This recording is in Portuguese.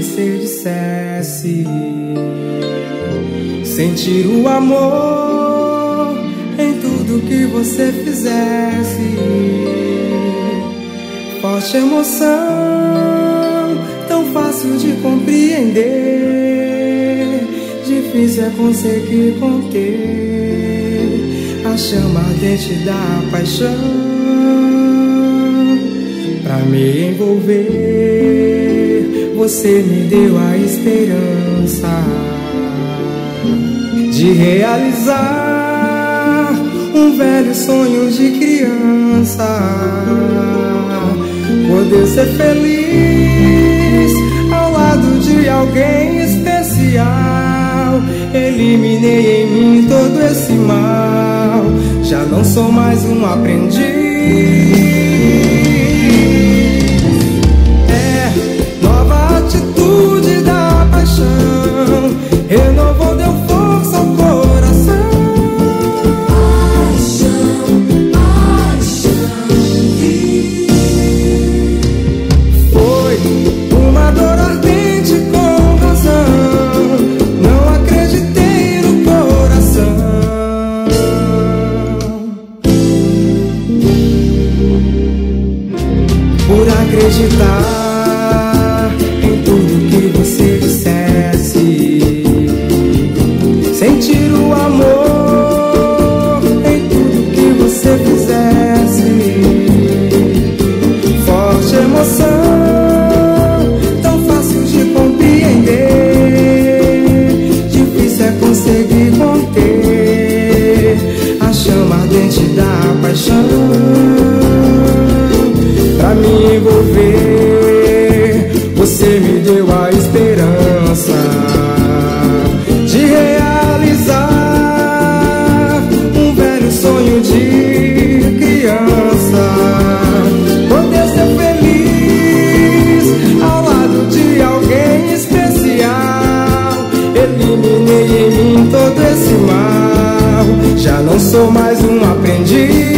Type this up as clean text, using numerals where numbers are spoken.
você dissesse. Sentir o amor em tudo que você fizesse. Forte emoção, tão fácil de compreender. Difícil é conseguir conter a chama ardente da paixão. Pra me envolver, você me deu a esperança de realizar um velho sonho de criança. Poder ser feliz ao lado de alguém especial. Eliminei em mim todo esse mal. Já não sou mais um aprendiz. Nova atitude da paixão renovou, deu força ao coração. Foi uma dor ardente com razão. Não acreditei no coração. Por acreditar em tudo que você dissesse. Sentir o amor em tudo que você fizesse. Forte emoção, tão fácil de compreender. Difícil é conseguir conter a chama ardente da paixão. Pra me envolver, você me deu a esperança de realizar um velho sonho de criança. Poder ser feliz ao lado de alguém especial. Eliminei em mim todo esse mal. Já não sou mais um aprendiz.